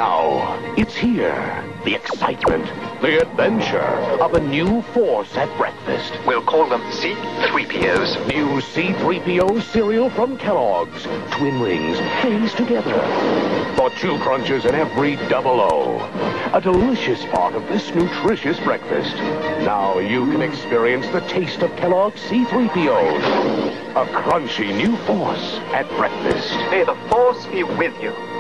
Now, it's here. The excitement, the adventure of a new force at breakfast. We'll call them C-3POs. New C-3PO cereal from Kellogg's. Twinlings, phase together. For 2 crunches in every double O. A delicious part of this nutritious breakfast. Now you can experience the taste of Kellogg's C-3POs. A crunchy new force at breakfast. May the Force be with you.